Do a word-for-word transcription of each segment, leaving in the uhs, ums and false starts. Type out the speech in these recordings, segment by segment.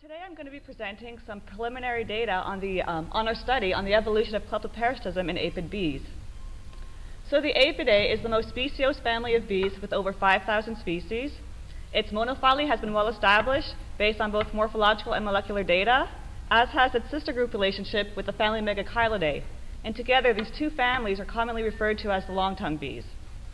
Today I'm going to be presenting some preliminary data on, the, um, on our study on the evolution of kleptoparasitism in aphid bees. So the Aphidae is the most speciose family of bees with over five thousand species. Its monophily has been well established based on both morphological and molecular data, as has its sister group relationship with the family Megachilidae. And together these two families are commonly referred to as the long-tongued bees.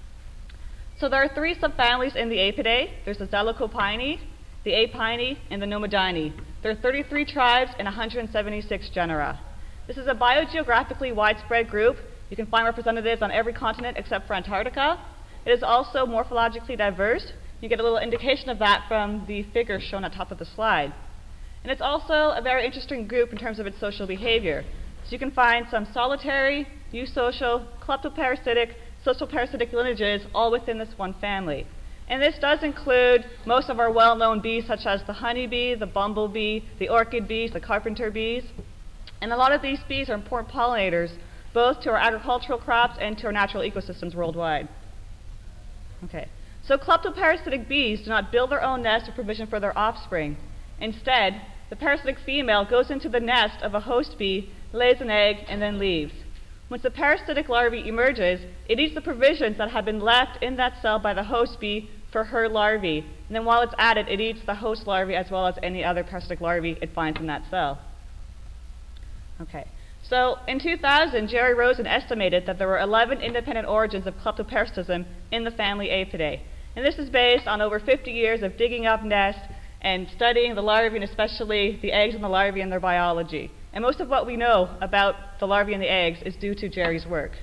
So there are three subfamilies in the Aphidae. There's the Zellucopini, the Apini, and the Nomadini. There are thirty-three tribes and one hundred seventy-six genera. This is a biogeographically widespread group. You can find representatives on every continent except for Antarctica. It is also morphologically diverse. You get a little indication of that from the figure shown at the top of the slide. And it's also a very interesting group in terms of its social behavior. So you can find some solitary, eusocial, kleptoparasitic, social parasitic lineages all within this one family. And this does include most of our well-known bees, such as the honeybee, the bumblebee, the orchid bees, the carpenter bees. And a lot of these bees are important pollinators, both to our agricultural crops and to our natural ecosystems worldwide. Okay. So kleptoparasitic bees do not build their own nest or provision for their offspring. Instead, the parasitic female goes into the nest of a host bee, lays an egg, and then leaves. Once the parasitic larvae emerges, it eats the provisions that have been left in that cell by the host bee for her larvae. And then while it's at it, it eats the host larvae as well as any other parasitic larvae it finds in that cell. Okay. So in two thousand, Jerry Rosen estimated that there were eleven independent origins of kleptoparasitism in the family Aphidae. And this is based on over fifty years of digging up nests and studying the larvae, and especially the eggs and the larvae and their biology. And most of what we know about the larvae and the eggs is due to Jerry's work.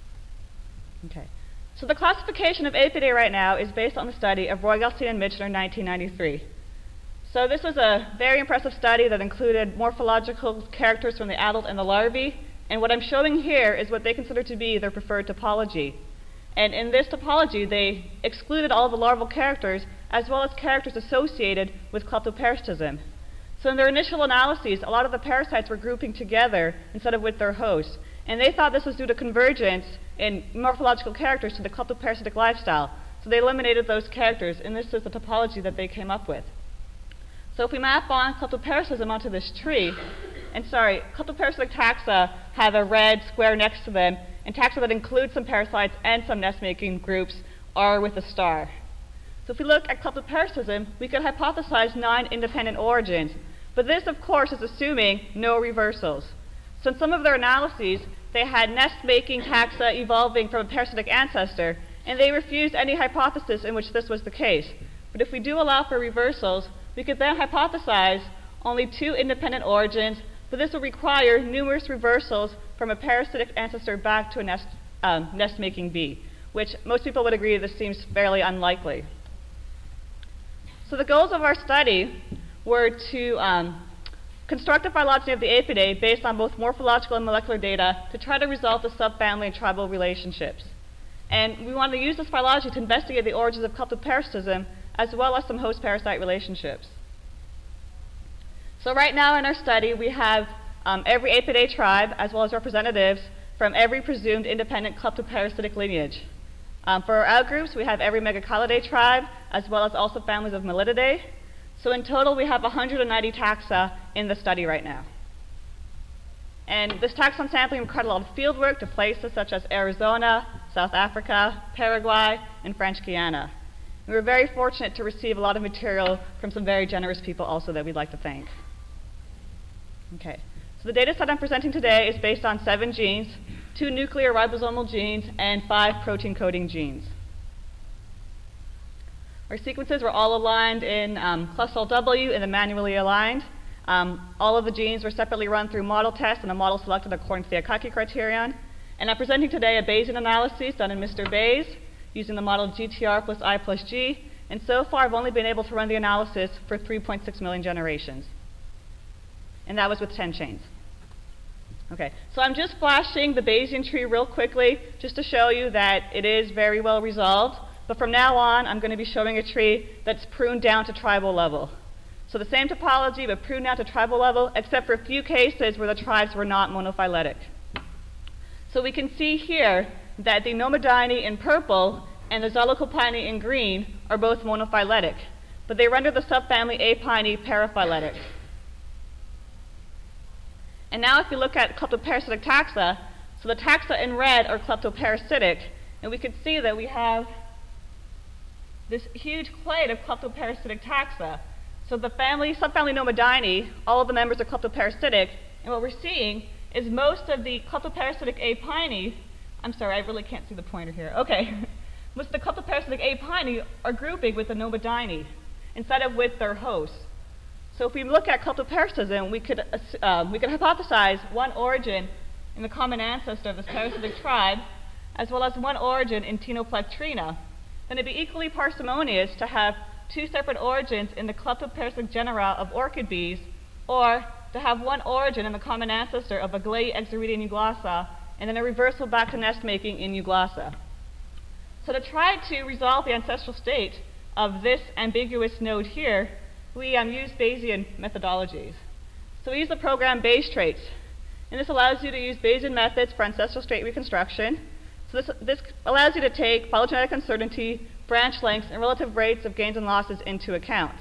Okay. So the classification of Aphidae right now is based on the study of Royalstein and Michener in nineteen ninety-three. So this was a very impressive study that included morphological characters from the adult and the larvae. And what I'm showing here is what they consider to be their preferred topology. And in this topology, they excluded all the larval characters as well as characters associated with kleptoparasitism. So in their initial analyses, a lot of the parasites were grouping together instead of with their hosts. And they thought this was due to convergence in morphological characters to the kleptoparasitic lifestyle. So they eliminated those characters, and this is the topology that they came up with. So if we map on kleptoparasitism onto this tree, and sorry, kleptoparasitic taxa have a red square next to them, and taxa that include some parasites and some nest-making groups are with a star. So if we look at kleptoparasitism, we could hypothesize nine independent origins. But this, of course, is assuming no reversals. So in some of their analyses, they had nest-making taxa evolving from a parasitic ancestor, and they refused any hypothesis in which this was the case. But if we do allow for reversals, we could then hypothesize only two independent origins, but this would require numerous reversals from a parasitic ancestor back to a nest, um, nest-making bee, which most people would agree this seems fairly unlikely. So the goals of our study were to um, construct a phylogeny of the Aphidae based on both morphological and molecular data to try to resolve the subfamily and tribal relationships. And we wanted to use this phylogeny to investigate the origins of kleptoparasitism as well as some host-parasite relationships. So right now in our study, we have um, every Aphidae tribe as well as representatives from every presumed independent kleptoparasitic lineage. Um, for our outgroups, we have every Megachilidae tribe as well as also families of Melididae. So in total, we have one hundred ninety taxa in the study right now. And this taxon sampling required a lot of field work to places such as Arizona, South Africa, Paraguay, and French Guiana. We were very fortunate to receive a lot of material from some very generous people also that we'd like to thank. Okay, so the data set I'm presenting today is based on seven genes, two nuclear ribosomal genes, and five protein coding genes. Our sequences were all aligned in um, Clusol W and then manually aligned. Um, all of the genes were separately run through model tests and a model selected according to the Akaki criterion. And I'm presenting today a Bayesian analysis done in Mister Bayes using the model G T R plus I plus G. And so far, I've only been able to run the analysis for three point six million generations. And that was with ten chains. Okay, so I'm just flashing the Bayesian tree real quickly just to show you that it is very well resolved. But from now on, I'm going to be showing a tree that's pruned down to tribal level. So the same topology, but pruned down to tribal level, except for a few cases where the tribes were not monophyletic. So we can see here that the Nomadini in purple and the Zellucopini in green are both monophyletic, but they render the subfamily Apini paraphyletic. And now if you look at kleptoparasitic taxa, so the taxa in red are kleptoparasitic, and we can see that we have this huge clade of kleptoparasitic taxa. So the family, subfamily Nomadinae, all of the members are kleptoparasitic, and what we're seeing is most of the kleptoparasitic A. piney, I'm sorry, I really can't see the pointer here. Okay. Most of the kleptoparasitic A. piney are grouping with the Nomadinae instead of with their hosts. So if we look at kleptoparasitism, we could, uh, we could hypothesize one origin in the common ancestor of this parasitic tribe, as well as one origin in Ctenoplectrina. Then it'd be equally parsimonious to have two separate origins in the kleptoparasitic genera of orchid bees, or to have one origin in the common ancestor of Aglaea, Exarete, and Euglassa, and then a reversal back to nest making in Euglassa. So to try to resolve the ancestral state of this ambiguous node here, we um, use Bayesian methodologies. So we use the program Bayes traits, and this allows you to use Bayesian methods for ancestral state reconstruction. So this, this allows you to take phylogenetic uncertainty, branch lengths, and relative rates of gains and losses into account.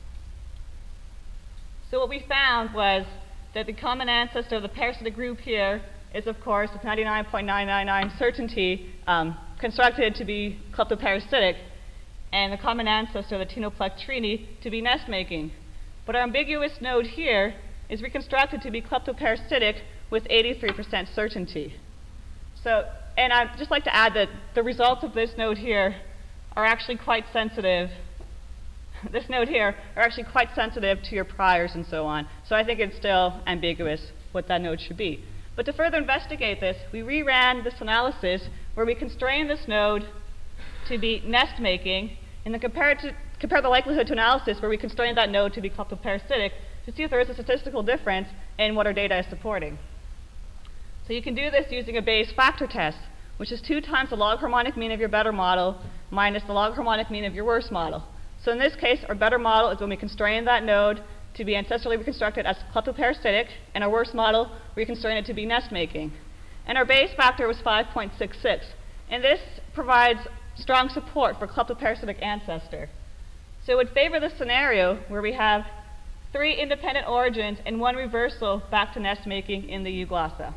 So what we found was that the common ancestor of the parasitic group here is, of course, with ninety-nine point nine nine nine certainty um, constructed to be kleptoparasitic, and the common ancestor of the Ctenoplectrini to be nest-making. But our ambiguous node here is reconstructed to be kleptoparasitic with eighty-three percent certainty. So, and I'd just like to add that the results of this node here are actually quite sensitive. This node here are actually quite sensitive to your priors and so on. So I think it's still ambiguous what that node should be. But to further investigate this, we reran this analysis where we constrain this node to be nest-making, and then compare, it to, compare the likelihood to analysis where we constrain that node to be kleptoparasitic to see if there is a statistical difference in what our data is supporting. So you can do this using a Bayes factor test, which is two times the log harmonic mean of your better model minus the log harmonic mean of your worst model. So in this case, our better model is when we constrain that node to be ancestrally reconstructed as kleptoparasitic, and our worst model, we constrain it to be nest-making. And our Bayes factor was five point six six. And this provides strong support for kleptoparasitic ancestor. So it would favor this scenario where we have three independent origins and one reversal back to nest-making in the Euglassa.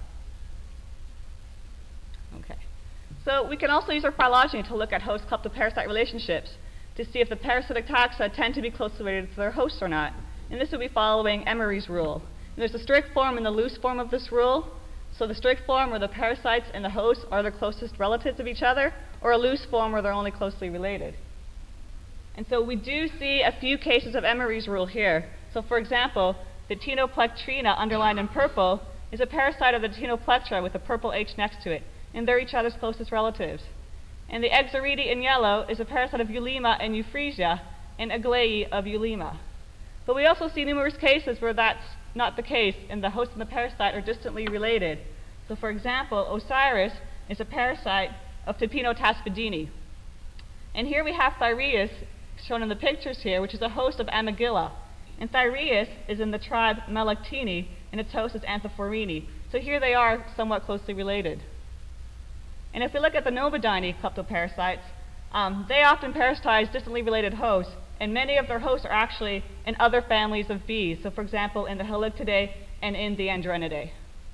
Okay. So we can also use our phylogeny to look at host kleptoparasite relationships to see if the parasitic taxa tend to be closely related to their hosts or not. And this would be following Emery's rule. And there's a strict form and the loose form of this rule. So the strict form where the parasites and the hosts are the closest relatives of each other, or a loose form where they're only closely related. And so we do see a few cases of Emery's rule here. So for example, the Ctenoplectrina, underlined in purple, is a parasite of the Ctenoplectra with a purple H next to it, and they're each other's closest relatives. And the Exarete in yellow is a parasite of Eulema and Euphrasia, and Aglaea of Eulema. But we also see numerous cases where that's not the case, and the host and the parasite are distantly related. So for example, Osiris is a parasite of Tapinotaspidini. And here we have Thyreus, shown in the pictures here, which is a host of Amygilla. And Thyreus is in the tribe Melectini, and its host is Anthophorini. So here they are somewhat closely related. And if we look at the Nomadinae kleptoparasites, um, they often parasitize distantly related hosts, and many of their hosts are actually in other families of bees. So for example, in the Halictidae and in the Andrenidae.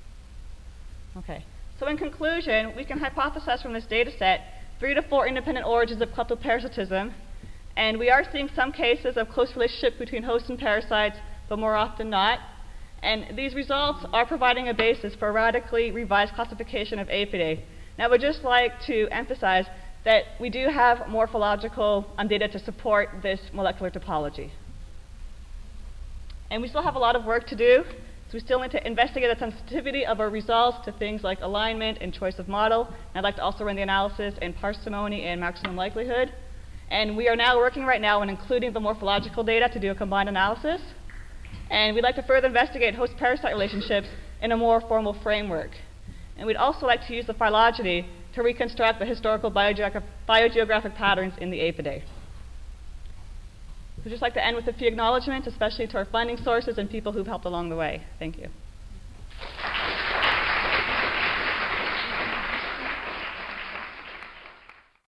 Okay. So in conclusion, we can hypothesize from this data set three to four independent origins of kleptoparasitism, and we are seeing some cases of close relationship between hosts and parasites, but more often not. And these results are providing a basis for a radically revised classification of Apidae. Now I would just like to emphasize that we do have morphological um, data to support this molecular topology. And we still have a lot of work to do. So we still need to investigate the sensitivity of our results to things like alignment and choice of model. And I'd like to also run the analysis in parsimony and maximum likelihood. And we are now working right now on including the morphological data to do a combined analysis. And we'd like to further investigate host-parasite relationships in a more formal framework. And we'd also like to use the phylogeny to reconstruct the historical biogeographic, biogeographic patterns in the Apidae. So I'd just like to end with a few acknowledgments, especially to our funding sources and people who've helped along the way. Thank you.